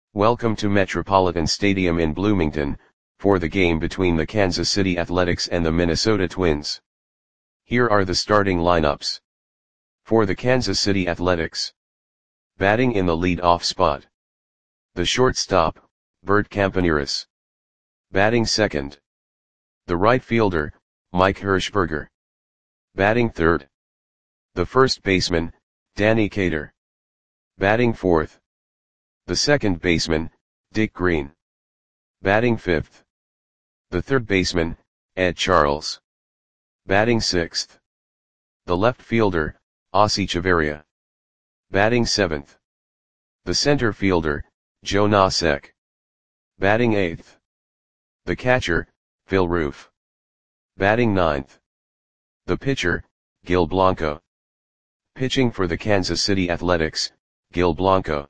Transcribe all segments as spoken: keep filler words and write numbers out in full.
Welcome to Metropolitan Stadium in Bloomington, for the game between the Kansas City Athletics and the Minnesota Twins. Here are the starting lineups. For the Kansas City Athletics. Batting in the lead-off spot. The shortstop, Bert Campaneris. Batting second. The right fielder, Mike Hershberger. Batting third. The first baseman, Danny Cater. Batting fourth. The second baseman, Dick Green. Batting fifth. The third baseman, Ed Charles. Batting sixth. The left fielder, Ozzie Chavarria. Batting seventh. The center fielder, Joe Nosek. Batting eighth. The catcher, Phil Roof. Batting ninth. The pitcher, Gil Blanco. Pitching for the Kansas City Athletics, Gil Blanco.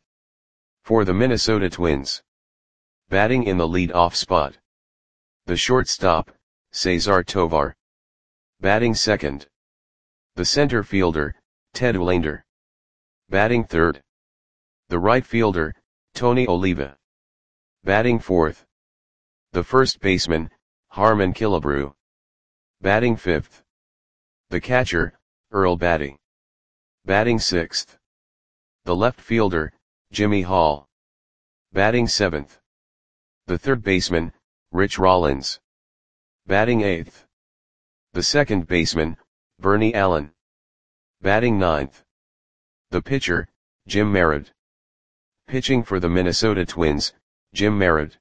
For the Minnesota Twins. Batting in the lead-off spot. The shortstop, Cesar Tovar. Batting second. The center fielder, Ted Wilander. Batting third. The right fielder, Tony Oliva. Batting fourth. The first baseman, Harmon Killebrew. Batting fifth. The catcher, Earl Batty. Batting sixth. The left fielder, Jimmy Hall. Batting seventh. The third baseman, Rich Rollins. Batting eighth. The second baseman, Bernie Allen. Batting ninth. The pitcher, Jim Merritt. Pitching for the Minnesota Twins, Jim Merritt.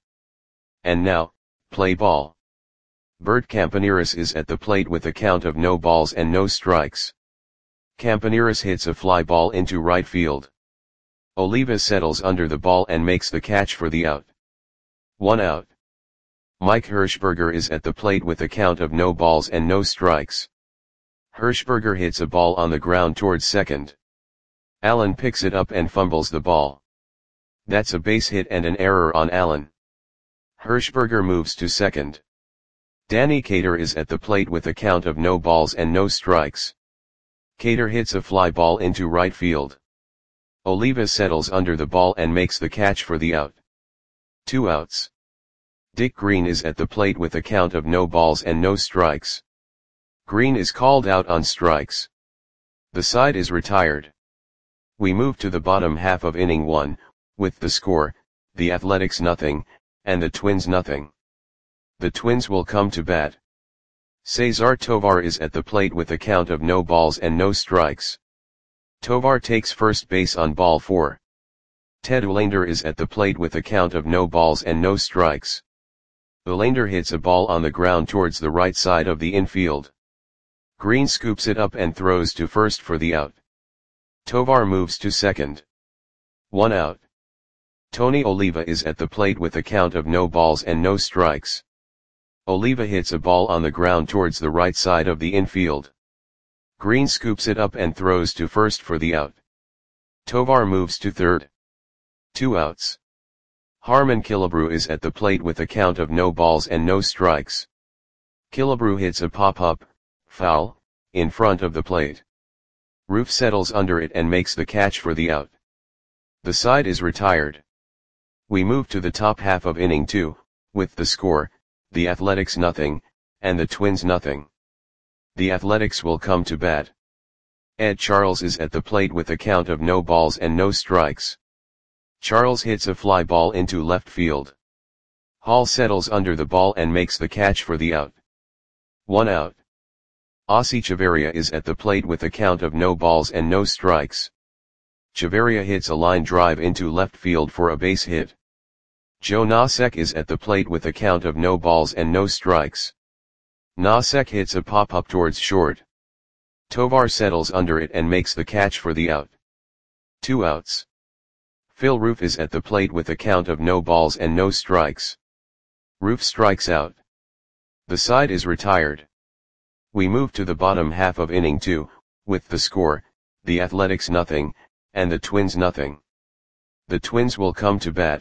And now, play ball. Bert Campaneris is at the plate with a count of no balls and no strikes. Campaneris hits a fly ball into right field. Oliva settles under the ball and makes the catch for the out. One out. Mike Hershberger is at the plate with a count of no balls and no strikes. Hershberger hits a ball on the ground towards second. Allen picks it up and fumbles the ball. That's a base hit and an error on Allen. Hershberger moves to second. Danny Cater is at the plate with a count of no balls and no strikes. Cater hits a fly ball into right field. Oliva settles under the ball and makes the catch for the out. Two outs. Dick Green is at the plate with a count of no balls and no strikes. Green is called out on strikes. The side is retired. We move to the bottom half of inning one, with the score, the Athletics nothing, and the Twins nothing. The Twins will come to bat. Cesar Tovar is at the plate with a count of no balls and no strikes. Tovar takes first base on ball four. Ted Wilander is at the plate with a count of no balls and no strikes. Wilander hits a ball on the ground towards the right side of the infield. Green scoops it up and throws to first for the out. Tovar moves to second. One out. Tony Oliva is at the plate with a count of no balls and no strikes. Oliva hits a ball on the ground towards the right side of the infield. Green scoops it up and throws to first for the out. Tovar moves to third. Two outs. Harmon Killebrew is at the plate with a count of no balls and no strikes. Killebrew hits a pop-up, foul, in front of the plate. Roof settles under it and makes the catch for the out. The side is retired. We move to the top half of inning two, with the score, the Athletics nothing, and the Twins nothing. The Athletics will come to bat. Ed Charles is at the plate with a count of no balls and no strikes. Charles hits a fly ball into left field. Hall settles under the ball and makes the catch for the out. One out. Ozzie Chavarria is at the plate with a count of no balls and no strikes. Chavarria hits a line drive into left field for a base hit. Joe Nosek is at the plate with a count of no balls and no strikes. Nosek hits a pop-up towards short. Tovar settles under it and makes the catch for the out. Two outs. Phil Roof is at the plate with a count of no balls and no strikes. Roof strikes out. The side is retired. We move to the bottom half of inning two, with the score, the Athletics nothing, and the Twins nothing. The Twins will come to bat.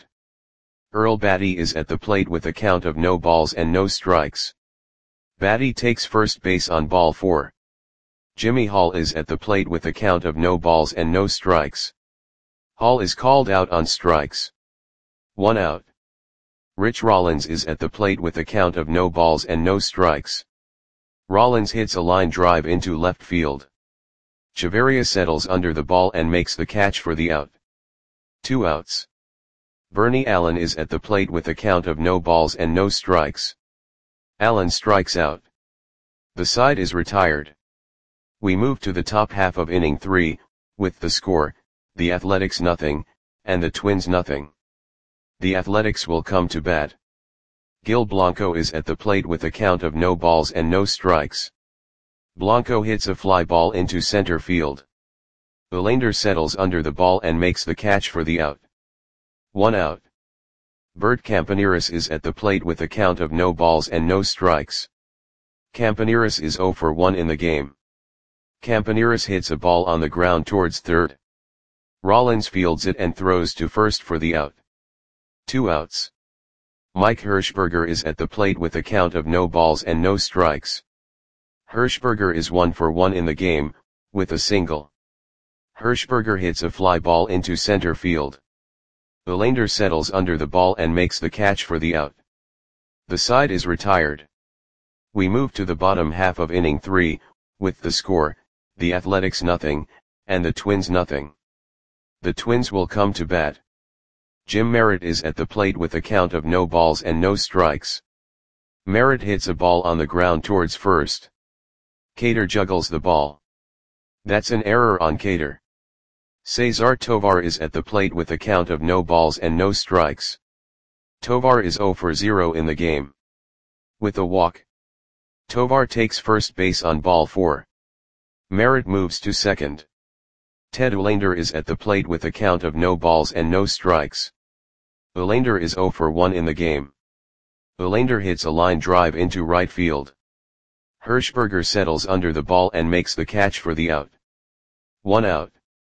Earl Batty is at the plate with a count of no balls and no strikes. Batty takes first base on ball four. Jimmy Hall is at the plate with a count of no balls and no strikes. Hall is called out on strikes. One out. Rich Rollins is at the plate with a count of no balls and no strikes. Rollins hits a line drive into left field. Chavarria settles under the ball and makes the catch for the out. Two outs. Bernie Allen is at the plate with a count of no balls and no strikes. Allen strikes out. The side is retired. We move to the top half of inning three, with the score, the Athletics nothing, and the Twins nothing. The Athletics will come to bat. Gil Blanco is at the plate with a count of no balls and no strikes. Blanco hits a fly ball into center field. Belander settles under the ball and makes the catch for the out. One out. Bert Campaneris is at the plate with a count of no balls and no strikes. Campaneris is oh for one in the game. Campaneris hits a ball on the ground towards third. Rollins fields it and throws to first for the out. Two outs. Mike Hirschberger is at the plate with a count of no balls and no strikes. Hirschberger is one for one in the game, with a single. Hirschberger hits a fly ball into center field. Belander settles under the ball and makes the catch for the out. The side is retired. We move to the bottom half of inning three, with the score, the Athletics nothing, and the Twins nothing. The Twins will come to bat. Jim Merritt is at the plate with a count of no balls and no strikes. Merritt hits a ball on the ground towards first. Cater juggles the ball. That's an error on Cater. Cesar Tovar is at the plate with a count of no balls and no strikes. Tovar is oh for zero in the game. With a walk. Tovar takes first base on ball four. Merritt moves to second. Ted Belander is at the plate with a count of no balls and no strikes. Belander is oh for one in the game. Belander hits a line drive into right field. Hirschberger settles under the ball and makes the catch for the out. One out.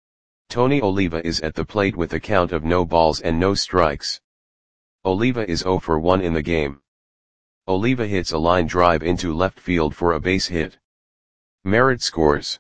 Tony Oliva is at the plate with a count of no balls and no strikes. Oliva is oh for one in the game. Oliva hits a line drive into left field for a base hit. Merritt scores.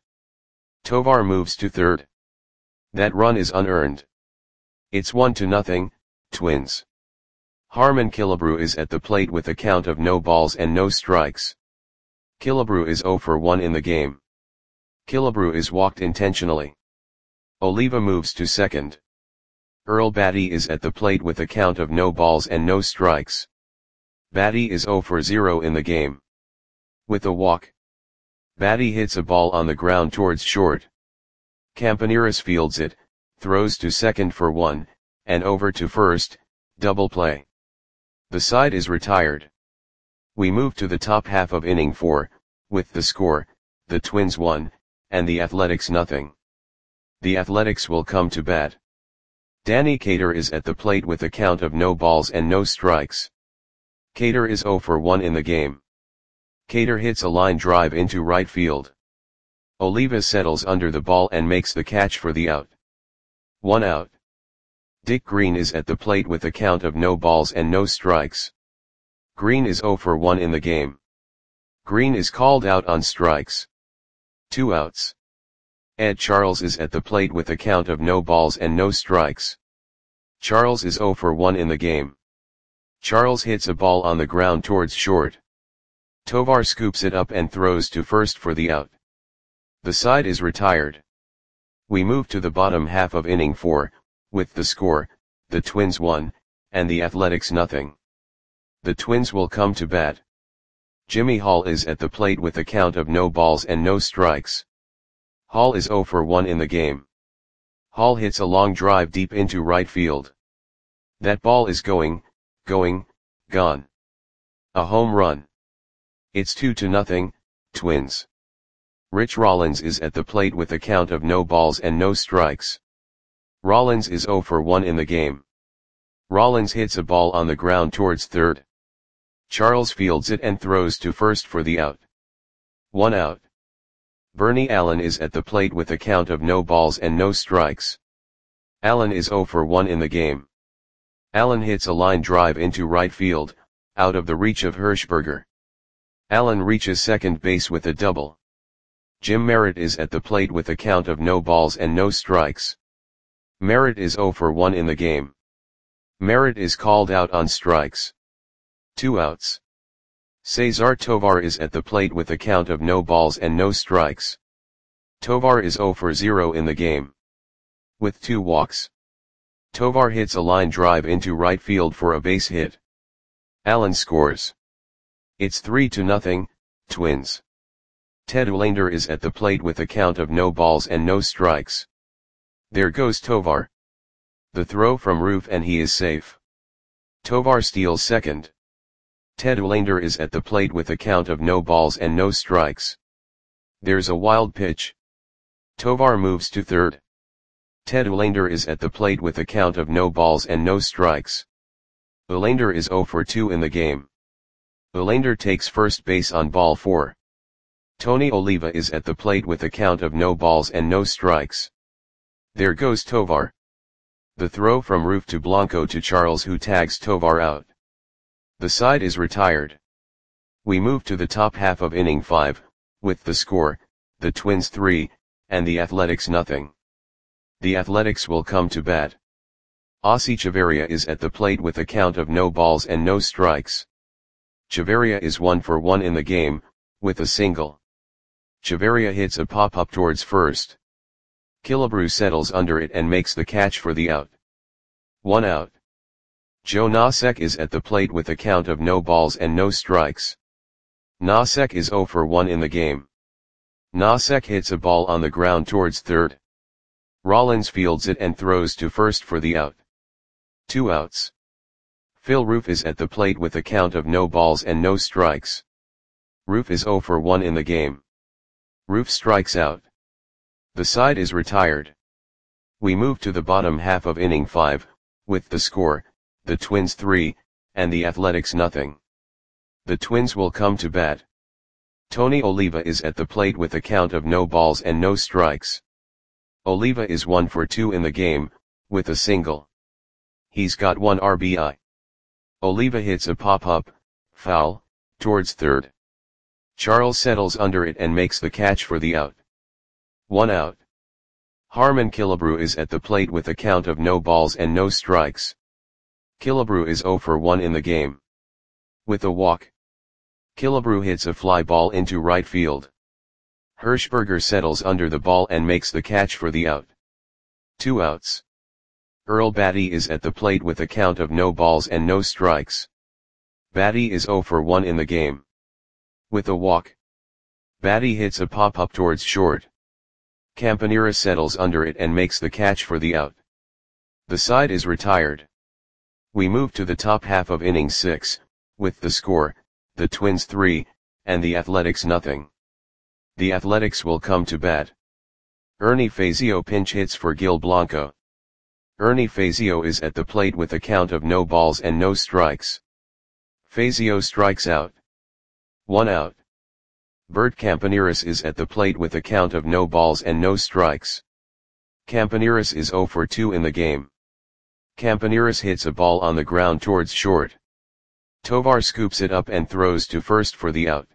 Tovar moves to third. That run is unearned. It's one to nothing, Twins. Harmon Killebrew is at the plate with a count of no balls and no strikes. Killebrew is oh for one in the game. Killebrew is walked intentionally. Oliva moves to second. Earl Batty is at the plate with a count of no balls and no strikes. Batty is oh for zero in the game. With a walk. Batty hits a ball on the ground towards short. Campaneris fields it, throws to second for one, and over to first, double play. The side is retired. We move to the top half of inning four, with the score, the Twins one, and the Athletics nothing. The Athletics will come to bat. Danny Cater is at the plate with a count of no balls and no strikes. Cater is oh for one in the game. Cater hits a line drive into right field. Oliva settles under the ball and makes the catch for the out. One out. Dick Green is at the plate with a count of no balls and no strikes. Green is oh for one in the game. Green is called out on strikes. Two outs. Ed Charles is at the plate with a count of no balls and no strikes. Charles is oh for one in the game. Charles hits a ball on the ground towards short. Tovar scoops it up and throws to first for the out. The side is retired. We move to the bottom half of inning four, with the score, the Twins one, and the Athletics nothing. The Twins will come to bat. Jimmy Hall is at the plate with a count of no balls and no strikes. Hall is oh for one in the game. Hall hits a long drive deep into right field. That ball is going, going, gone. A home run. It's two to nothing, Twins. Rich Rollins is at the plate with a count of no balls and no strikes. Rollins is oh for one in the game. Rollins hits a ball on the ground towards third. Charles fields it and throws to first for the out. One out. Bernie Allen is at the plate with a count of no balls and no strikes. Allen is oh for one in the game. Allen hits a line drive into right field, out of the reach of Hirschberger. Allen reaches second base with a double. Jim Merritt is at the plate with a count of no balls and no strikes. Merritt is oh for one in the game. Merritt is called out on strikes. Two outs. Cesar Tovar is at the plate with a count of no balls and no strikes. Tovar is zero for zero in the game. With two walks. Tovar hits a line drive into right field for a base hit. Allen scores. It's three to nothing, Twins. Ted Uhlaender is at the plate with a count of no balls and no strikes. There goes Tovar. The throw from Roof and he is safe. Tovar steals second. Ted Uhlaender is at the plate with a count of no balls and no strikes. There's a wild pitch. Tovar moves to third. Ted Uhlaender is at the plate with a count of no balls and no strikes. Uhlaender is zero for two in the game. Uhlaender takes first base on ball four. Tony Oliva is at the plate with a count of no balls and no strikes. There goes Tovar. The throw from Roof to Blanco to Charles, who tags Tovar out. The side is retired. We move to the top half of inning five, with the score, the Twins three, and the Athletics nothing. The Athletics will come to bat. Ossie Chavarria is at the plate with a count of no balls and no strikes. Chavarria is one for one in the game, with a single. Chavarria hits a pop-up towards first. Killebrew settles under it and makes the catch for the out. One out. Joe Nosek is at the plate with a count of no balls and no strikes. Nosek is zero for one in the game. Nosek hits a ball on the ground towards third. Rollins fields it and throws to first for the out. Two outs. Phil Roof is at the plate with a count of no balls and no strikes. Roof is zero for one in the game. Roof strikes out. The side is retired. We move to the bottom half of inning five, with the score, the Twins three, and the Athletics nothing. The Twins will come to bat. Tony Oliva is at the plate with a count of no balls and no strikes. Oliva is one for two in the game, with a single. He's got one R B I. Oliva hits a pop-up, foul, towards third. Charles settles under it and makes the catch for the out. One out. Harmon Killebrew is at the plate with a count of no balls and no strikes. Killebrew is zero for one in the game. With a walk. Killebrew hits a fly ball into right field. Hirschberger settles under the ball and makes the catch for the out. Two outs. Earl Batty is at the plate with a count of no balls and no strikes. Batty is zero for one in the game. With a walk. Batty hits a pop-up towards short. Campanera settles under it and makes the catch for the out. The side is retired. We move to the top half of inning six, with the score, the Twins three, and the Athletics nothing. The Athletics will come to bat. Ernie Fazio pinch hits for Gil Blanco. Ernie Fazio is at the plate with a count of no balls and no strikes. Fazio strikes out. One out. Bert Campaneris is at the plate with a count of no balls and no strikes. Campaneris is zero for two in the game. Campaneris hits a ball on the ground towards short. Tovar scoops it up and throws to first for the out.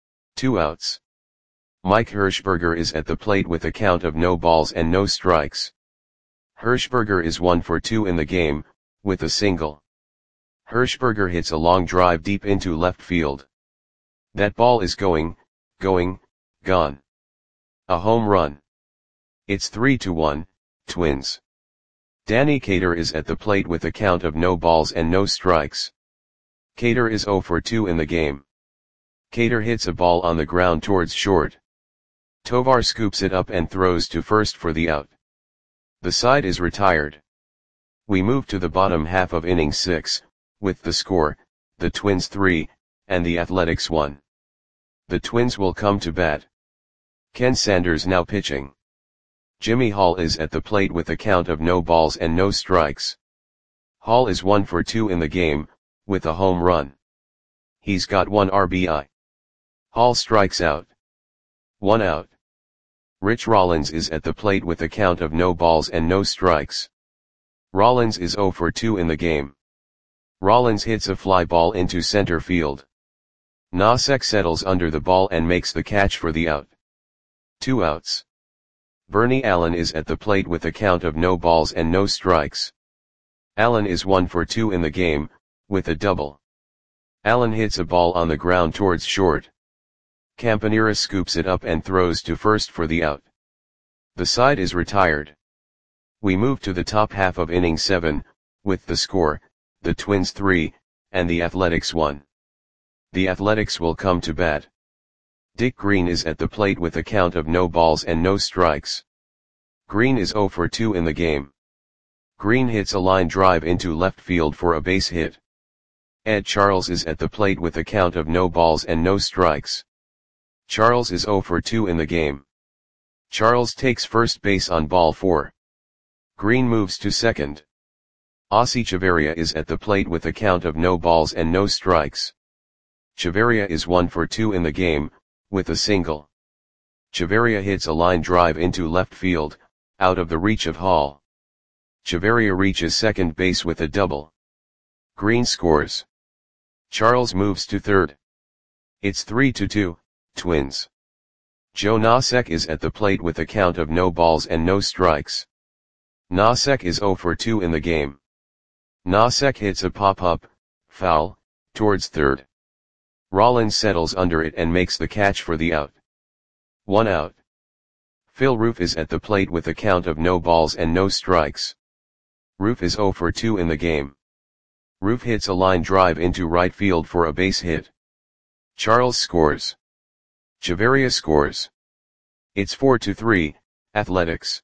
Two outs. Mike Hirschberger is at the plate with a count of no balls and no strikes. Hirschberger is one for two in the game, with a single. Hirschberger hits a long drive deep into left field. That ball is going, going, gone. A home run. It's three to one, Twins. Danny Cater is at the plate with a count of no balls and no strikes. Cater is zero for two in the game. Cater hits a ball on the ground towards short. Tovar scoops it up and throws to first for the out. The side is retired. We move to the bottom half of inning six, with the score, the Twins three, and the Athletics one. The Twins will come to bat. Ken Sanders now pitching. Jimmy Hall is at the plate with a count of no balls and no strikes. Hall is one for two in the game, with a home run. He's got one R B I. Hall strikes out. One out. Rich Rollins is at the plate with a count of no balls and no strikes. Rollins is zero for two in the game. Rollins hits a fly ball into center field. Nosek settles under the ball and makes the catch for the out. Two outs. Bernie Allen is at the plate with a count of no balls and no strikes. Allen is one for two in the game, with a double. Allen hits a ball on the ground towards short. Campaneris scoops it up and throws to first for the out. The side is retired. We move to the top half of inning seven, with the score, the Twins three, and the Athletics one. The Athletics will come to bat. Dick Green is at the plate with a count of no balls and no strikes. Green is zero for two in the game. Green hits a line drive into left field for a base hit. Ed Charles is at the plate with a count of no balls and no strikes. Charles is zero for two in the game. Charles takes first base on ball four. Green moves to second. Ossie Chavarria is at the plate with a count of no balls and no strikes. Chavarria is one for two in the game, with a single. Chavarria hits a line drive into left field, out of the reach of Hall. Chavarria reaches second base with a double. Green scores. Charles moves to third. It's three to two, Twins. Joe Nosek is at the plate with a count of no balls and no strikes. Nosek is zero for two in the game. Nosek hits a pop-up, foul, towards third. Rollins settles under it and makes the catch for the out. One out. Phil Roof is at the plate with a count of no balls and no strikes. Roof is zero for two in the game. Roof hits a line drive into right field for a base hit. Charles scores. Chavarria scores. It's four to three, Athletics.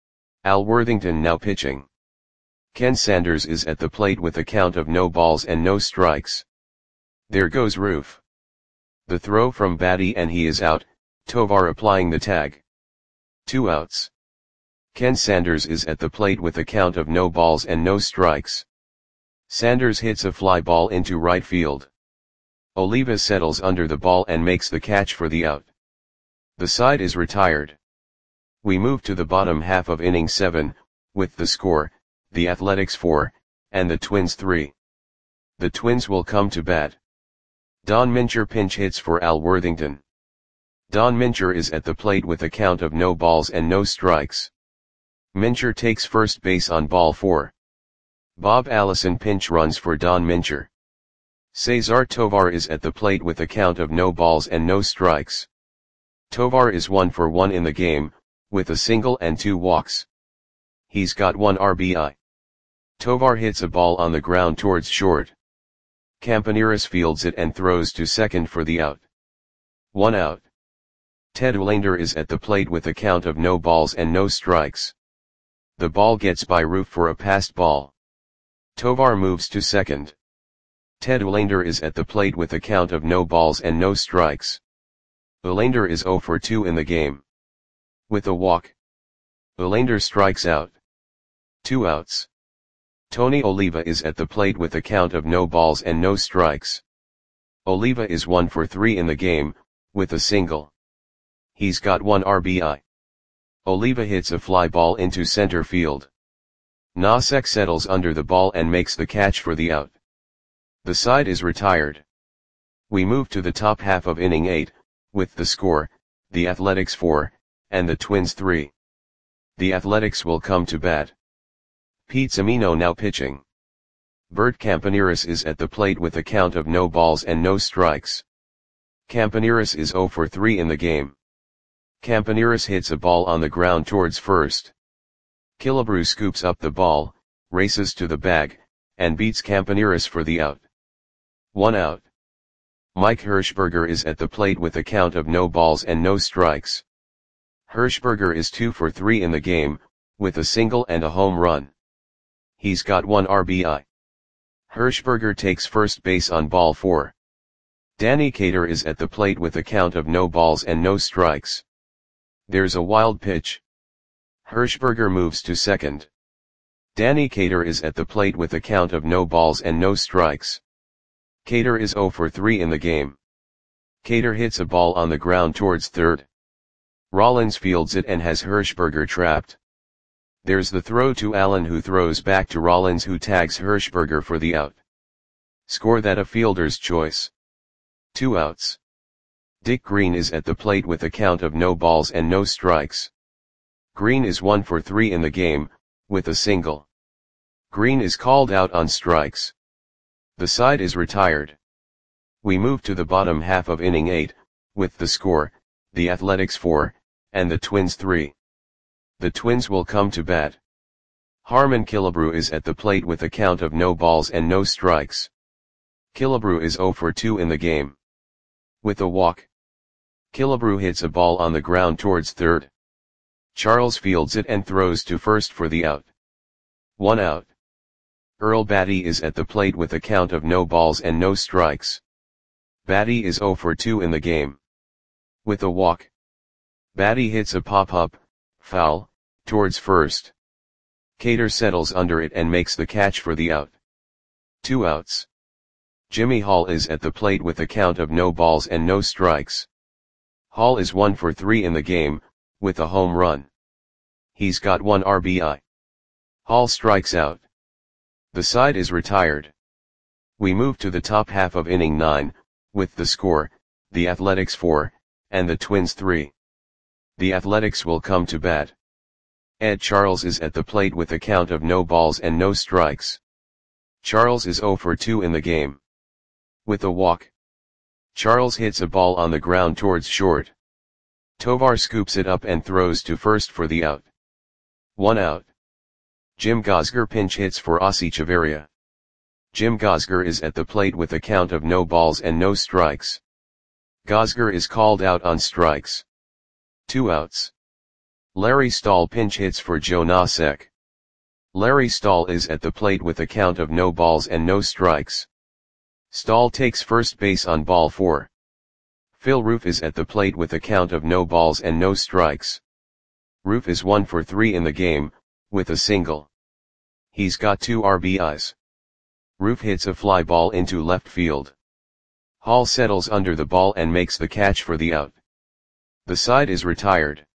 Al Worthington now pitching. Ken Sanders is at the plate with a count of no balls and no strikes. There goes Roof. The throw from Batty and he is out, Tovar applying the tag. Two outs. Ken Sanders is at the plate with a count of no balls and no strikes. Sanders hits a fly ball into right field. Oliva settles under the ball and makes the catch for the out. The side is retired. We move to the bottom half of inning seven, with the score, the Athletics four, and the Twins three. The Twins will come to bat. Don Mincher pinch hits for Al Worthington. Don Mincher is at the plate with a count of no balls and no strikes. Mincher takes first base on ball four. Bob Allison pinch runs for Don Mincher. Cesar Tovar is at the plate with a count of no balls and no strikes. Tovar is one for one in the game, with a single and two walks. He's got one R B I. Tovar hits a ball on the ground towards short. Campaneris fields it and throws to second for the out. One out. Ted Olander is at the plate with a count of no balls and no strikes. The ball gets by Roof for a passed ball. Tovar moves to second. Ted Olander is at the plate with a count of no balls and no strikes. Olander is zero for two in the game. With a walk. Olander strikes out. Two outs. Tony Oliva is at the plate with a count of no balls and no strikes. Oliva is one for three in the game, with a single. He's got one R B I. Oliva hits a fly ball into center field. Nosek settles under the ball and makes the catch for the out. The side is retired. We move to the top half of inning eight, with the score, the Athletics four, and the Twins three. The Athletics will come to bat. Pete Semino now pitching. Bert Campaneris is at the plate with a count of no balls and no strikes. Campaneris is zero for three in the game. Campaneris hits a ball on the ground towards first. Killebrew scoops up the ball, races to the bag, and beats Campaneris for the out. One out. Mike Hirschberger is at the plate with a count of no balls and no strikes. Hirschberger is two for three in the game, with a single and a home run. He's got one R B I. Hirschberger takes first base on ball four. Danny Cater is at the plate with a count of no balls and no strikes. There's a wild pitch. Hirschberger moves to second. Danny Cater is at the plate with a count of no balls and no strikes. Cater is zero for three in the game. Cater hits a ball on the ground towards third. Rollins fields it and has Hirschberger trapped. There's the throw to Allen, who throws back to Rollins, who tags Hirschberger for the out. Score that a fielder's choice. Two outs. Dick Green is at the plate with a count of no balls and no strikes. Green is one for three in the game, with a single. Green is called out on strikes. The side is retired. We move to the bottom half of inning eight, with the score, the Athletics four, and the Twins three. The Twins will come to bat. Harmon Killebrew is at the plate with a count of no balls and no strikes. Killebrew is zero for two in the game. With a walk, Killebrew hits a ball on the ground towards third. Charles fields it and throws to first for the out. One out. Earl Batty is at the plate with a count of no balls and no strikes. Batty is zero for two in the game. With a walk, Batty hits a pop-up, foul, towards first. Cater settles under it and makes the catch for the out. Two outs. Jimmy Hall is at the plate with a count of no balls and no strikes. Hall is one for three in the game, with a home run. He's got one R B I. Hall strikes out. The side is retired. We move to the top half of inning nine, with the score, the Athletics four, and the Twins three. The Athletics will come to bat. Ed Charles is at the plate with a count of no balls and no strikes. Charles is zero for two in the game. With a walk, Charles hits a ball on the ground towards short. Tovar scoops it up and throws to first for the out. One out. Jim Gosger pinch hits for Ossie Chavarria. Jim Gosger is at the plate with a count of no balls and no strikes. Gosger is called out on strikes. Two outs. Larry Stahl pinch hits for Joe Nosek. Larry Stahl is at the plate with a count of no balls and no strikes. Stahl takes first base on ball four. Phil Roof is at the plate with a count of no balls and no strikes. Roof is one for three in the game, with a single. He's got two R B Is. Roof hits a fly ball into left field. Hall settles under the ball and makes the catch for the out. The side is retired.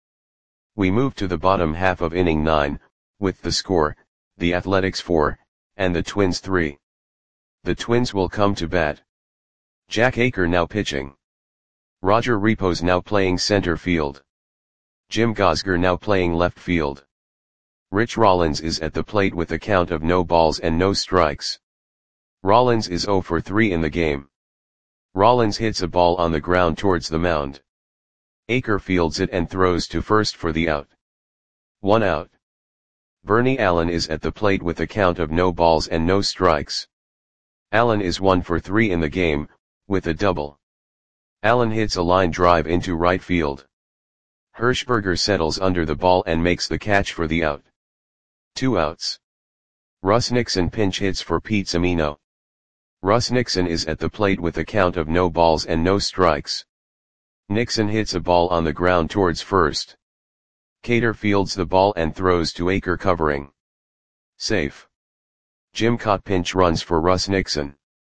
We move to the bottom half of inning nine, with the score, the Athletics four, and the Twins three. The Twins will come to bat. Jack Aker now pitching. Roger Repos now playing center field. Jim Gosger now playing left field. Rich Rollins is at the plate with a count of no balls and no strikes. Rollins is zero for three in the game. Rollins hits a ball on the ground towards the mound. Aker fields it and throws to first for the out. One out. Bernie Allen is at the plate with a count of no balls and no strikes. Allen is one for three in the game, with a double. Allen hits a line drive into right field. Hirschberger settles under the ball and makes the catch for the out. Two outs. Russ Nixon pinch hits for Pete Semino. Russ Nixon is at the plate with a count of no balls and no strikes. Nixon hits a ball on the ground towards first. Cater fields the ball and throws to Aker covering. Safe. Jim Cott pinch runs for Russ Nixon.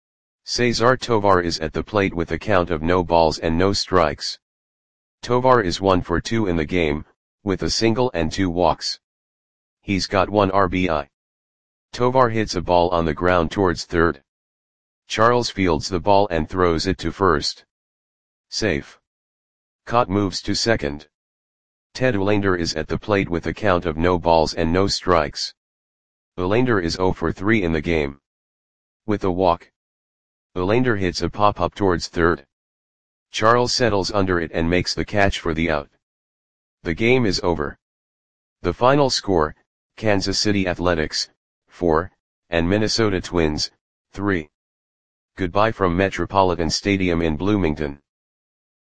Cesar Tovar is at the plate with a count of no balls and no strikes. Tovar is one for two in the game, with a single and two walks. He's got one R B I. Tovar hits a ball on the ground towards third. Charles fields the ball and throws it to first. Safe. Cott moves to second. Ted Olander is at the plate with a count of no balls and no strikes. Olander is zero for three in the game. With a walk, Olander hits a pop-up towards third. Charles settles under it and makes the catch for the out. The game is over. The final score, Kansas City Athletics, four, and Minnesota Twins, three. Goodbye from Metropolitan Stadium in Bloomington.